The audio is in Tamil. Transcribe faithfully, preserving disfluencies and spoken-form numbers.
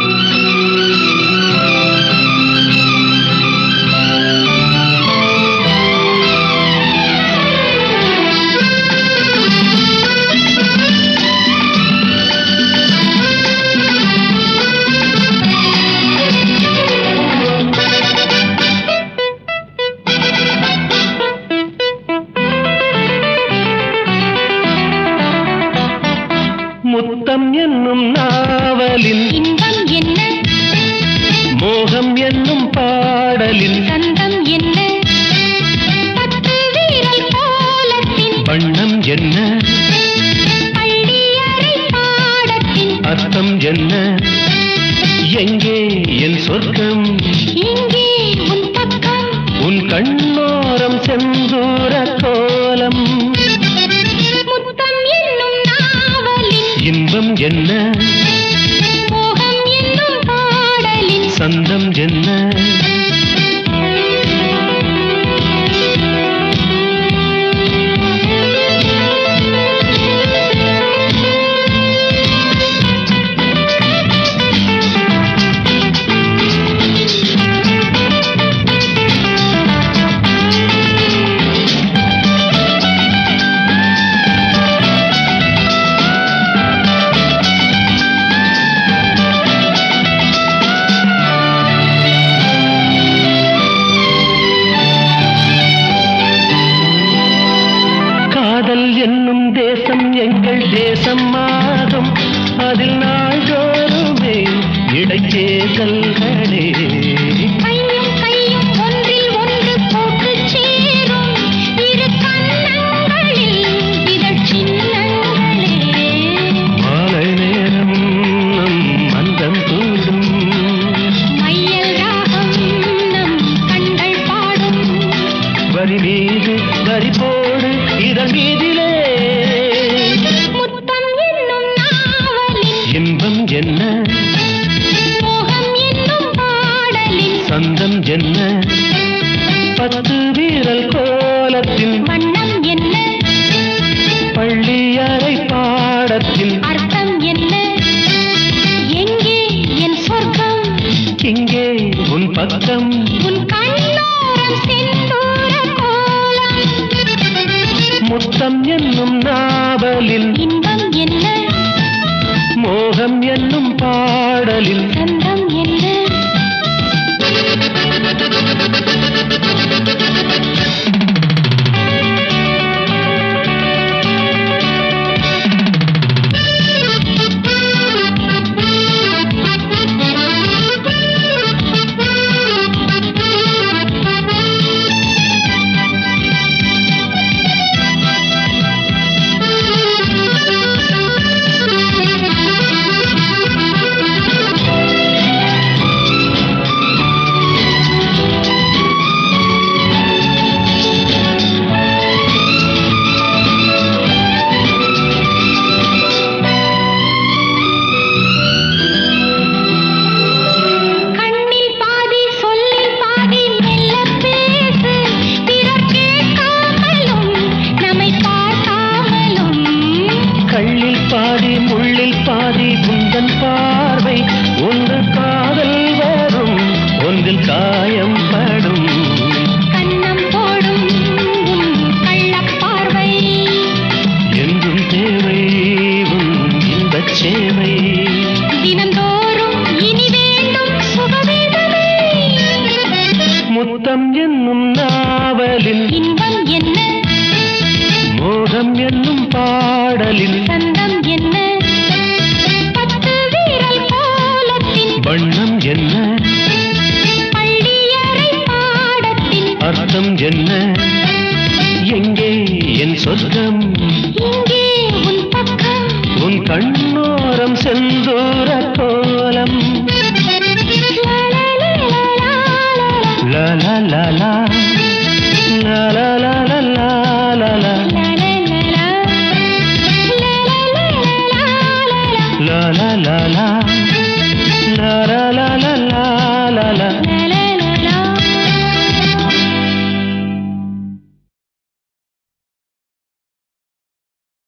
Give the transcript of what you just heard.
முத்தம் என்னும் நாவலின் இன்பம் என்ன, மோகம் என்னும் பாடலின் சந்தம் என்ன, பத்து வீரல் கோலத்தின் வண்ணம் என்ன, பள்ளியறை பாடத்தின் அர்த்தம் என்ன, எங்கே என் சொர்க்கம், இங்கே உன் பக்கம், உன் கண்ணோரம் செந்தூர கோலம். முத்தம் என்னும் நாவலின் இன்பம் என்ன, மோகம் என்னும் பாடலின் சந்தம் என்ன, காதல் என்னும் தேசம் எங்கள் தேசமாகும், அதில் நாள்தோறுமே இடைத்தேர்தல்களே. கையும் கையும் ஒன்றில் ஒன்று போட்டு சேரும், இரு கன்னங்களில் இதழ் சின்னங்களே. மாலை நேரம் நம் மந்தம் தூடும், மையல் ராகம் நம் கண்கள் பாடும், வரி மீது வரி போடு இதழ் மீதிலே. முத்தம் என்னும் நாவலின் இன்பம் என்ன, மோகம் என்னும் பாடலின் சந்தம் என்ன, பத்து வீரல் கோலத்தின் வண்ணம் என்ன, பள்ளியறை பாடத்தின் அர்த்தம் என்ன, எங்கே என் சொர்க்கம், இங்கே உன் பக்கம், உன் கண்ணோரம் செந்தூர கோலம். முத்தம் என்னும் நாவலில் இன்பம் என்ன, மோகம் என்னும் பாடலில் சந்தம் என்ன, கண்ணில் பாதி சொல்லில் பாதி மெல்ல பேசு, பிறர் கேட்காமலும் நம்மை பார்க்காமலும். கள்ளில் பாதி முள்ளில் பாதி குந்தன் பார்வை, ஒன்று காதல் வரும் ஒன்றில் காயம் படும். கண்ணம் போடும் உன் கள்ளப் பார்வை, என்றும் தேவை உன் இன்பச் சேவை. தினந்தோறும் இனி வேண்டும் சுகவேதனை. முத்தம் என்னும் நாவலின் இன்பம் என்ன, மோகம் என்னும் பாடலின் சந்தம் என்ன, பத்து வீரல் கோலத்தின் வண்ணம் என்ன, பள்ளியறை பாடத்தின் அர்த்தம் என்ன, எங்கே என் சொர்க்கம், இங்கே உன் பக்கம், உன் கண்ணோரம் செந்தூர கோலம். லா லா லா லா லா. லா லா லா லா லா லா லா லா லா லா லா லா. லா லா லா லா லா லா. லா லா லா லா.